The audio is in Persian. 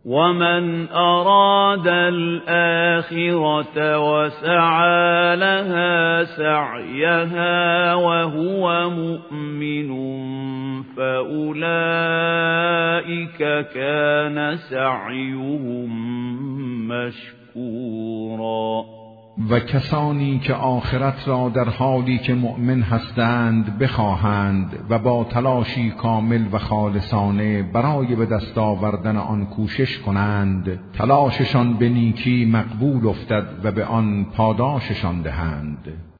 ومن أراد الآخرة وسعى لها سعيها وهو مؤمن فأولئك كان سعيهم مشكورا. و کسانی که آخرت را در حالی که مؤمن هستند بخواهند و با تلاشی کامل و خالصانه برای به دست آوردن آن کوشش کنند، تلاششان به نیکی مقبول افتد و به آن پاداششان دهند.